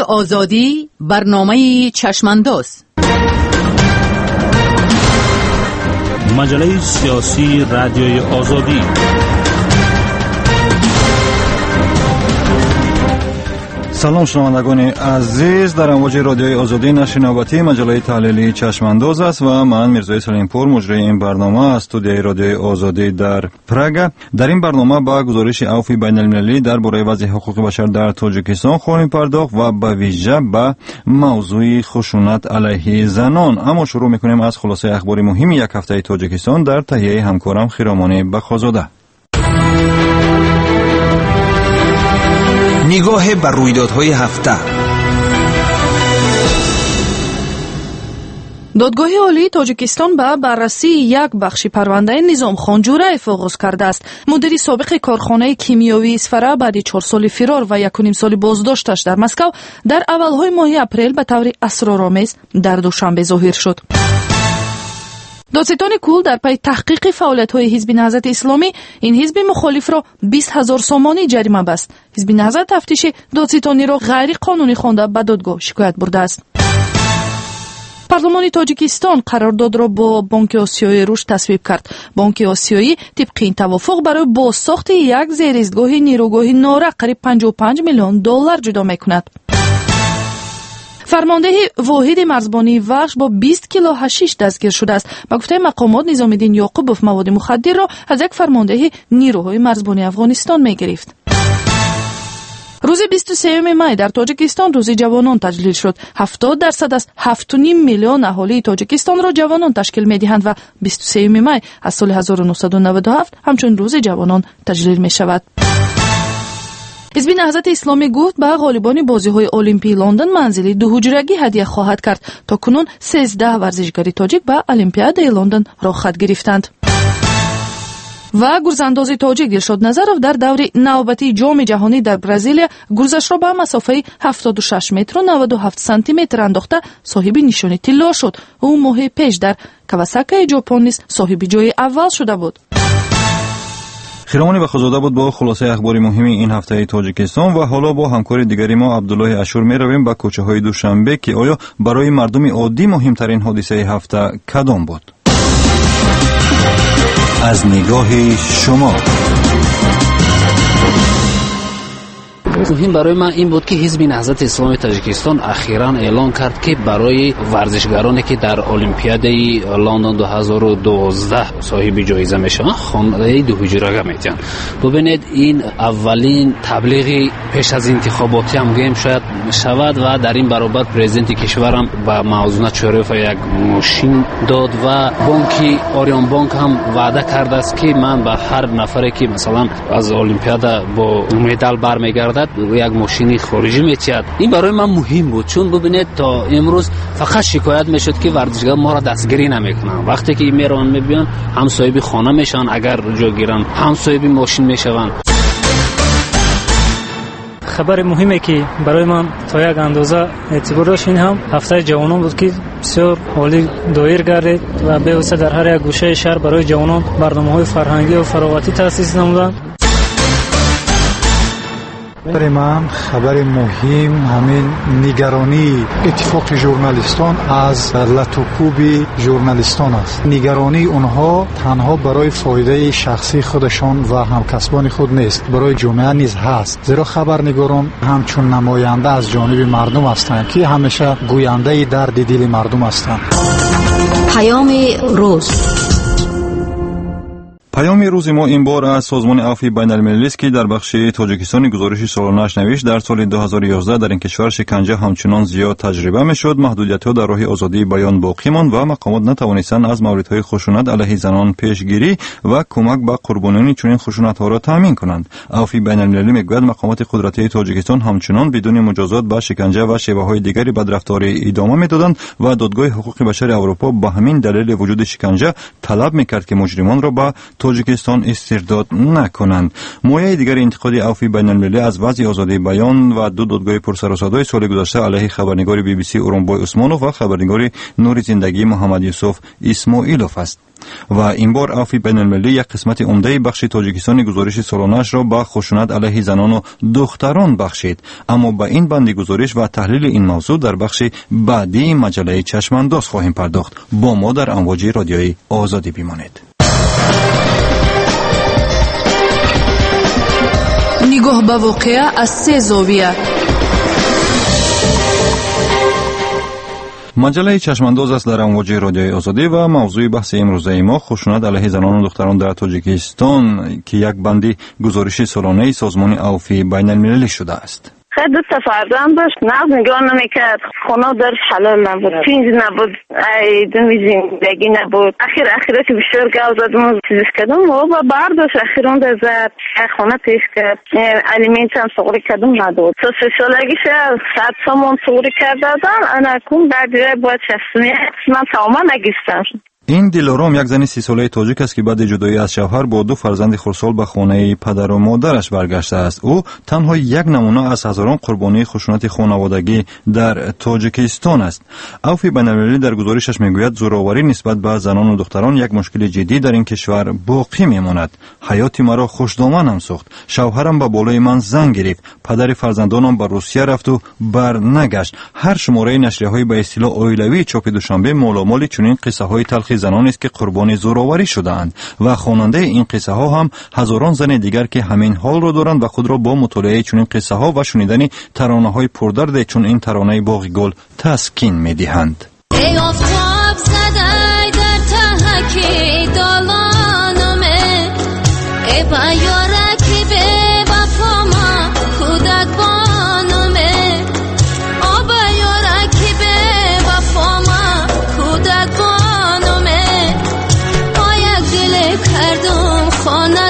آزادی برنامه چشمانداز. مجله سیاسی رادیوی آزادی. سلام شنوندگان عزیز، در امواج رادیوی آزادی نشر نوبتی مجله تحلیلی چشمانداز است و من میرزا سلیمپور مجری این برنامه از استودیوی رادیوی آزادی در پراگ. در این برنامه با گزارش عفو بین المللی درباره وضع حقوق بشر در تاجیکستان خواهیم پرداخت و به ویژه به موضوع خشونت علیه زنان. اما شروع میکنیم از خلاصه اخبار مهم یک هفته تاجیکستان در تهیه همکارم خیرامانی بخازاده. نگاه بر رویدادهای هفته. دادگاه عالی تاجیکستان به بررسی یک بخش پرونده نظام خان جوراєف آغاز کرده است. مدیر سابق کارخانه کیمیاوی اسفره بعد 4 سال فرار و 1.5 سال بازداشتش در مسکو در اولهای ماه اپریل به طور اسرارآمیز در دوشنبه ظاهر شد. دادستان کل در پی تحقیق فعالیت‌های حزب نهضت اسلامی این حزب مخالف را 20,000 سومانی جریمه بست. حزب نهضت تفتیش دادستانی را غیر قانونی خوانده به دادگاه شکایت برده است. پارلمان تاجیکستان قرارداد را با بانک آسیایی رشد تصویب کرد. بانک آسیایی طبق این توافق برای بازساخت یک زیرایستگاه نیروگاه نوره قریب 55 میلیون دلار جدا می‌کند. فرمانده واحد مرزبانی وحش با 20 کیلو حشیش دستگیر شده است. با گفته مقامات نظام الدین یعقوبوف مواد مخدر را از یک فرمانده نیروهای مرزبانی افغانستان می‌گرفت. روز 23 می در تاجیکستان روز جوانان تجلیل شد. 70% از 7.5 میلیون اهالی تاجیکستان را جوانان تشکیل می‌دهند و 23 می از سال 1997 همچون روز جوانان تجلیل می‌شود. حزب نهضت اسلامی گفت به غالبان بازی‌های المپی لندن منزلی 2 حجرگی هدیه خواهد کرد. تا کنون 13 ورزشکار تاجیک به المپیادای لندن راه خط گرفتند. و گرزانداز تاجیک دلشاد نظرов در دور نوبتی جام جهانی در برزیلیا گرزش را به مسافه 76 متر و 97 سانتی متر انداخته صاحب نشان طلا شد. او ماه پیش در کواساکی ژاپن نیز صاحب جای اول شده بود. خیرامانی بخازاده بود با خلاصه اخبار مهمی این هفته تاجیکستان و حالا با همکار دیگری ما عبدالله اشور می رویم به کوچه های دوشنبه که آیا برای مردم عادی مهمترین حادثه هفته کدام بود؟ از نگاه شما. مهم برای من این بود که حزب نهضت اسلامی تاجیکستان اخیراً اعلان کرد که برای ورزشکارانی که در المپیادای لندن 2012 صاحب جایزه میشن خانه 2 حجره میتن. ببینید این اولین تبلیغی پیش از انتخاباتی هم گیم شاید شود و در این برابر پرزیدنت کشورم به موضوع شریف یک ماشین داد و بانک آریان بانک هم وعده کرده است که من به هر نفری که مثلا از المپیاد با مدال برمیگردد یک ماشین خارجی میتید. این برای من مهم بود چون ببینید تا امروز فقط شکایت میشد که ورزشکار ما را دستگیری نمیکنن. وقتی که میرون میبینن هم صاحب خانه میشن، اگر جا گیرن هم صاحب ماشین میشون. خبر مهمی که برای من تا یک اندازه اعتبار داشت این هم هفته جوانان بود که بسیار عالی دایر گردید و به واسطه در هر یک گوشه شهر برای جوانان برنامه‌های فرهنگی و فراغتی تأسیس نمودند. برای من خبر مهم همین نگرانی اتفاق ژورنالیستان از لطوکوب ژورنالیستان است. نگرانی اونها تنها برای فایده شخصی خودشان و همکسبان خود نیست، برای جامعه نیز هست. زیرا خبرنگاران همچون نماینده از جانب مردم هستند که همیشه گوینده درد دل مردم هستند. پیام روز. پیام روز ما این بار از سازمان عفو بین المللی است که در بخش تاجیکستان گزارش سالانه‌اش نوشت در سال 2011 در این کشور شکنجه همچنان زیاد تجربه میشد، محدودیت‌ها در راه آزادی بیان باقی ماند و مقامات نتوانستند از موردهای خشونت علیه زنان پیشگیری و کمک به قربانیان چنین خشونت‌ها را تامین کنند. عفو بین المللی میگوید مقامات قدرتی تاجیکستان همچنان بدون مجازات به شکنجه و شیوه‌های دیگری بدرفتاری ادامه میدادند و دادگاه حقوق بشر اروپا به همین دلیل وجود شکنجه طلب میکرد که مجرمان را به تاجیکستان استرداد نکنند. موضوع دیگر انتقاد عفو بین المللی از وضع آزادی بیان و 2 دادگاه پرسر و صدای سال گذشته علیه خبرنگار BBC اورانبای عثمانوف و خبرنگار نور زندگی محمد یوسف اسماعیلوف است. و این بار عفو بین‌المللی یک قسمت عمده بخش تاجیکستان گزارش سالانه‌اش را با خشونت علیه زنان و دختران بخشید. اما با این بند گزارش و تحلیل این موضوع در بخش بعدی مجله چشمانداز خواهیم پرداخت. با ما در امواج رادیوی آزادی بمانید. نگاه به واقعه از سه زاویه. مجله چشمانداز است در امواج رادیوی آزادی و موضوع بحث امروزه ما خشونت علیه زنان و دختران در تاجیکستان که یک بند گزارش سالانه سازمان عفو بین‌المللی شده است. خیلی دو تا فرزند داشت، نه نگاه نمیکرد، خونه درش حلال نبود، چیزی نبود، ایدمی زندگی نبود. اخیره که بسیار گل زدم چیزش کردم و برداشت اخیران در زد خونه پیش کرد، الیمنت هم سغری کردم نداد. 3 سالگیش 100 سامان سغری کردن، انا کن بعد باید 60 من تماما نگیستم. این دلارام یک زن 30 ساله تاجیک است که بعد جدایی از شوهر با 2 فرزند خردسال به خانه پدر و مادرش برگشته است. او تنها یک نمونه از هزاران قربانی خشونت خانوادگی در تاجیکستان است. عفو بین‌المللی در گزارشش میگوید زوراوری نسبت به زنان و دختران یک مشکل جدی در این کشور باقی میماند. حیات مرا خوشدامنم ساخت، شوهرم به بالای من زن گرفت، پدر فرزندانم به روسیه رفت و بر نگشت. هر شماره نشریه‌های به اصطلاح اویلوی چاپ دوشنبه مالامال چنین قصه‌های تلخ زنان است که قربانی زوراوری شدند و خواننده این قصه ها هم هزاران زن دیگر که همین حال را دارند و خود را با مطالعه چنین قصه ها و شنیدن ترانه های پردرد چون این ترانه باغ گل تسکین می‌دهند. ای آفتاب زده در تهکی دالانمه، ای بیارکی به وفاما کودک بانمه، آب بیارکی به وفاما کودک بانمه، آیک دل کردم خانه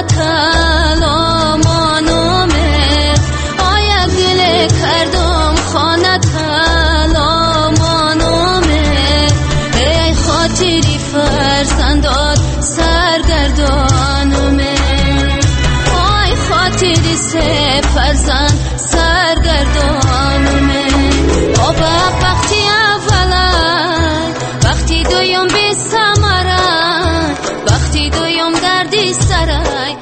تلامانمه، آیک دل کردم خانه تلامانمه، ای خاطری فرزندات سرگردانمه، آی خاطری سه فرزند سرگردانمه، آبق وقتی اولای وقتی دویم بی سمرای وقتی دویم دردی سرای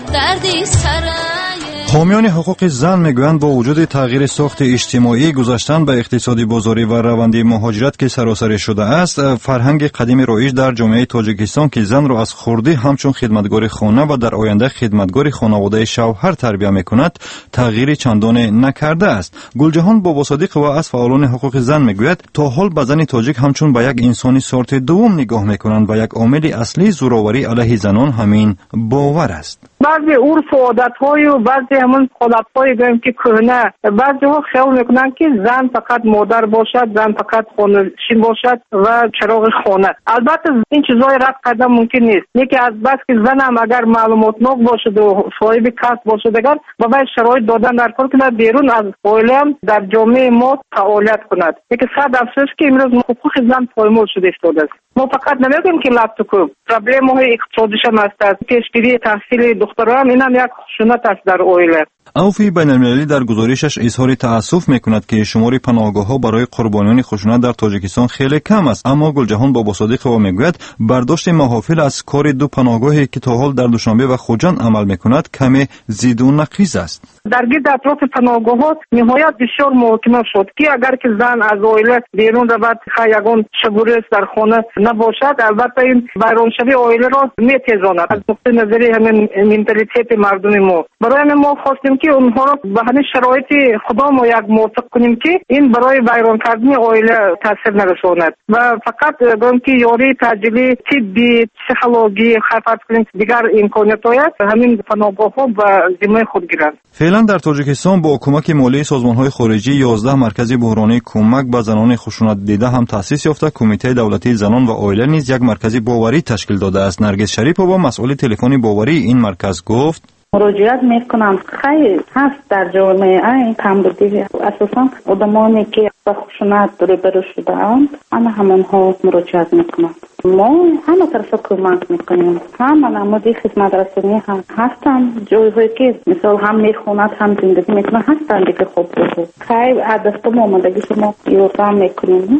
حامیان حقوق زن میگویند با وجود تغییر ساخت اجتماعی گذشتن به اقتصادی بازاری و روند مهاجرت که سراسر شده است، فرهنگ قدیم رایج در جامعه تاجیکستان که زن را از خردی همچون خدمتگار خانه و در آینده خدمتگار خانواده شوهر تربیت میکند تغییر چندانه نکرده است. گلجهان بابا صادق و از فعالان حقوق زن میگوید تا حال به زن تاجیک همچون به یک انسانی سورت دوم نگاه میکنند و یک عامل اصلی زوراوری علیه زنان همین باور است. بعضی عرف و عادت‌های و بعضی همون خلاف‌های داریم که کهنه، بعضی ها خیال میکنن که زن فقط مادر باشد، زن فقط خانه‌نشین باشد و چراغ خانه. البته این چیزای رد کردن ممکن نیست. یکی از بس که زن هم اگر معلومات ناک باشد و صاحب کسب باشد، اگر با وی شرایط دادن در کار کنه بیرون از عائله هم در جامعه ما فعالیت کند. یکی صد افسوس که امروز حقوق زن پایمال شده افتاده است. ما فقط نمیگیم که لطفو پرابلم های اقتصادیش هم است، پیشگیری تحصیل دختران این هم یک خشونت است در عائله. عفو بین‌المللی در گزارشش اظهار تأسف میکند که شمار پناهگاه‌ها برای قربانیان خشونت در تاجیکستان خیلی کم است، اما گلجهان بابا صادق میگوید برداشت محافل از کار 2 پناهگاهی که تا حال در دوشنبه و خوجند عمل میکند کمی زید و نقیض است. در گرد اطراف پناهگاه‌ها نهایت بسیار محاکمه شد که اگر که زن از عائله بیرون رود یگان شبورست در خانه نباشد، البته این ویرانشوی عائله را میتیزاند. از نقطه نظری همین منتالیته مردم ما برای ما خواستیم که اونها را به همین شرایط خدا ما یک موافق کنیم که این برای ویران کردن عائله تاثیر نرساند و فقط گفتم که یاری تجلی طبی پسیکولوژی خدمات کنیم دیگر امکانات‌های همین پناهگاه‌ها به ذمه خود گیرند. فعلا در تاجیکستان با کمک مالی سازمان‌های خارجی 11 مرکز بحرانی کمک به زنان خشونت دیده هم تأسیس یافته. کمیته دولتی زنان و عائله نیز یک مرکز باوری تشکیل داده است. نرگس شریفova مسئول تلفنی باوری این مرکز گفت مراجعت میکنم خیلی هست در جامعه این کمبودی اساسا آدمانی که با خشونت روبرو شده‌اند همونها مراجعت میکنند. ما همه طرف کمک میکنیم، همه نمودی خدمت رسانی هم هستن، جایهایی که مثال هم میخونند هم زندگی میکنند هستن دیگه. خوب خیلی از دست ما آمدگی شما یوردم میکنیم.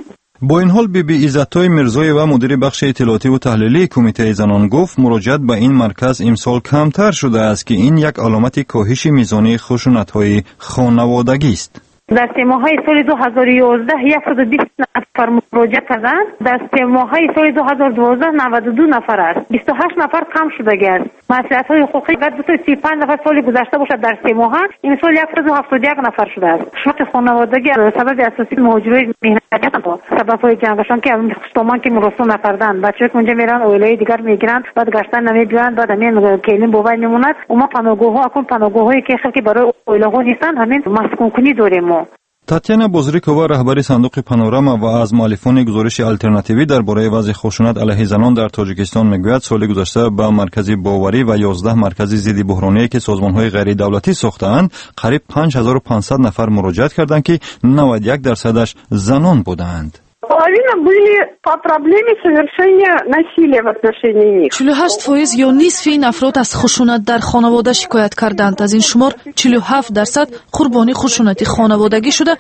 با این حال بیبی عزت‌های میرزایی و مدیر بخش اطلاعاتی و تحلیلی کمیته زنان گفت مراجعت به این مرکز امسال کمتر شده است که این یک علامت کاهش میزان خشونت‌های خانوادگی است. در 3 ماه‌های سال 2011 120 نفر مراجعه کردند. در 3 ماه‌های سال 2012 92 نفر است. 28 نفر کم شده است. مسئولیت‌های حقوقی اگر 235 نفر سال گذشته باشد در 3 ماه این سال 171 نفر شده است. خشونت خانوادگی سبب اساسی مهاجرای مهنتی سبب‌های جنگشان که سامان که مراسم نکردن بچه‌ها که اونجا میرن اویلای دیگر میگیرن بعد گشتن نمیگیرن بعد همین کلیم بابای میموند اما پناهگاه‌ها اکن پناهگاه‌هایی که خیلی برای اویلاها نیستن همین مسکون کنی داریم. تاتیانا بوزریکووا رهبر صندوق پانوراما و از مؤلفان گزارش الटरनेटिव्ی درباره وضع خشونت علیه زنان در تاجیکستان میگوید سال گذشته با مرکز باوری و 11 مرکز ضد بحرانی که سازمان‌های غیر دولتی ساختند قریب 5500 نفر مراجعت کردند که 91% زنان بودند. Половина были по проблеме совершения насилия в отношении них. 48% یا نصف این افراد از خشونت در خانواده شکایت کردند. از این شمار 47% قربانی خشونت خانوادگی شده،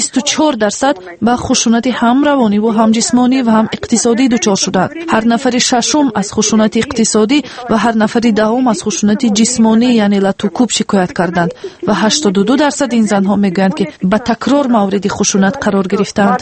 24% به خشونت هم روانی و هم جسمانی و هم اقتصادی دچار شدند. هر نفر ششم از خشونت اقتصادی و هر نفر دهم از خشونت جسمانی یعنی لطوکوب شکایت کردند و 82% این زنها میگویند که به تکرار مورد خشونت قرار گرفتند.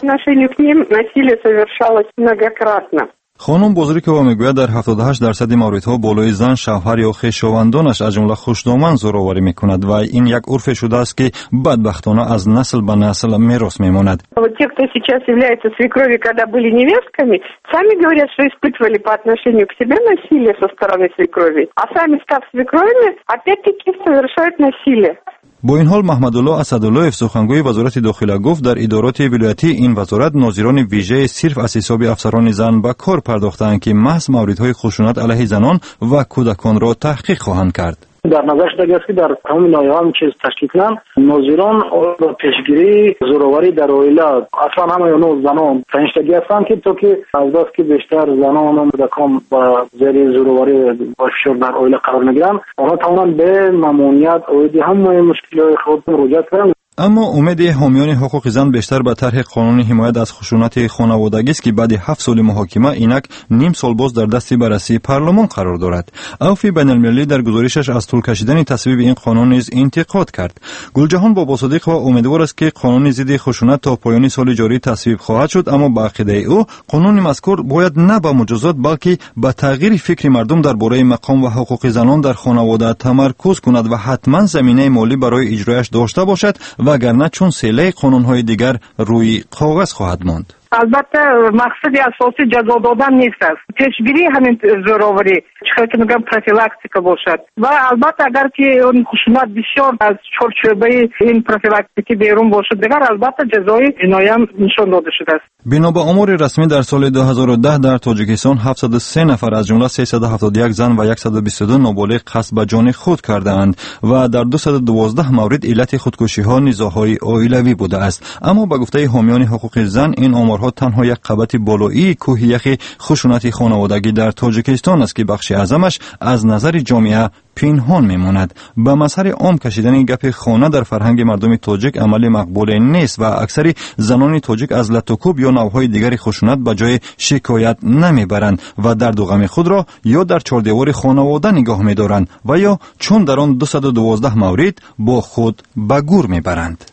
Насилие совершалось многократно. خانم بزرگوار میگوید در 78% موردها بالای زن شوهر یا خویشاوندانش از جمله خوشدامن زورآوری میکند و این یک عرف شده است که بدبختانه از نسل به نسل میراث میماند. Те, кто сейчас является свекровью, когда были невестками, сами говорят, что испытывали по отношению к себе насилие со стороны свекрови, а сами став свекровями, опять-таки совершают насилие. با این حال محمدالله اسدالله سخنگوی وزارت داخله گفت در ادارات ولایتی این وزارت ناظران ویژه صرف از حساب افسران زن به کار پرداختند که محض موردهای خشونت علیه زنان و کودکان را تحقیق خواهند کرد. در نظر شده است که در تمام نایه‌ها چیز تشکیل کنند ناظران با پیشگیری زورآوری در اویلا اصلا همه اونو زنان تنشتگی هستند که تو که از بس که بیشتر زنان و کودکان با زیر زورآوری با فشار در اویلا قرار میگیرند آنها توانند به ممنوعیت و همه مشکلات خود مراجعه کنند. اما امید حامیان حقوق زن بیشتر به طرح قانون حمایت از خشونت خانوادگی است که بعد 7 سال محاکمه اینک نیم سال باز در دست بررسی پارلمان قرار دارد. عفو بین‌المللی در گزارشش از طول کشیدن تصویب این قانون نیز انتقاد کرد. گلجهان باباصادق و امیدوار است که قانون ضد خشونت تا پایان سال جاری تصویب خواهد شد، اما با عقیده او قانون مذکور باید نه به مجازات بلکه به تغییر فکر مردم درباره مقام و حقوق زنان در خانواده تمرکز کند و حتما زمینه مالی برای اجرایش داشته باشد وگرنه چون سیله قانون‌های دیگر روی کاغذ خواهد ماند. البته مقصد اساسی جزا دادن نیست است. پیشگیری همین زورآوری چه که میگم پروفیلاکتیک باشد و البته اگر که اون خشونت بسیار از چارچوبه این پروفیلاکتیکی بیرون باشد دیگر البته جزای جنایی هم نشان داده شده است. بنا به امور رسمی در سال 2010 در تاجیکستان 703 نفر از جمله 371 زن و 122 نابالغ قصد به جان خود کردند و در 212 مورد علت خودکشی‌ها نزاع‌های عائلوی بوده است. اما به گفته حامیان حقوق زن این آمارها تنها یک قبط بالایی کوه یخ خشونت خانوادگی در تاجیکستان است که بخش اعظمش از نظر جامعه پنهان میماند. به مظهر عام کشیدن گپ خانه در فرهنگ مردم تاجیک عمل مقبول نیست و اکثر زنان تاجیک از لطوکوب یا نوعهای دیگر خشونت به جای شکایت نمیبرند و درد و غم خود را یا در چهاردیوار خانواده نگاه میدارند و یا چون در آن 212 مورد با خود به گور میبرند.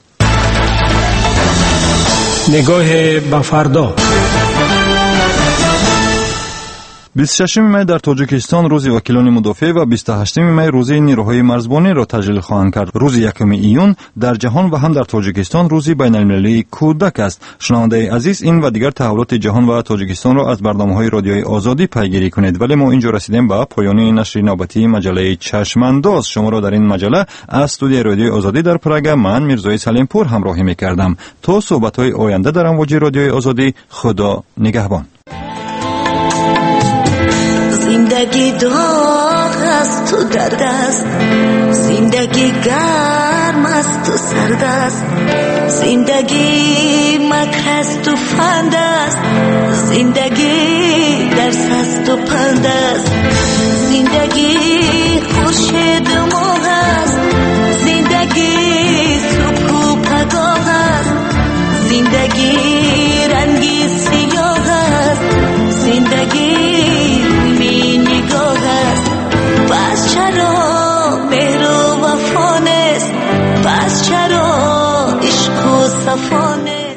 نگاه به فردا 26 می در تاجیکستان روز وکیلان مدافع و 28 می روز نیروهای مرزبانی را تجلیل خواهند کرد. روز 1 ایون در جهان و هم در تاجیکستان روز بین‌المللی کودک است. شنونده عزیز این و دیگر تحولات جهان و تاجیکستان را از برنامه‌های رادیوی آزادی پیگیری کنید. ولی ما اینجا رسیدیم به پایان نشر نوبتی مجله چشمانداز. شما را در این مجله از استودیوی رادیوی آزادی در پراگ من میرزای سلیمپور همراهی می‌کردم. تا صحبت‌های آینده در امواج رادیوی آزادی، خدا نگهبان. زندگی داغ است تو درد است، زندگی گرم است تو سرد است، زندگی مکر است و فند است، زندگی درس است و پند است، زندگی خورشید و ماه است، زندگی صبح و پگاه است، زندگی رنگی سیاه است، زندگی می نگاه است. پس چرا مهر و وفا نیست؟ پس چرا عشق و صفا نیست؟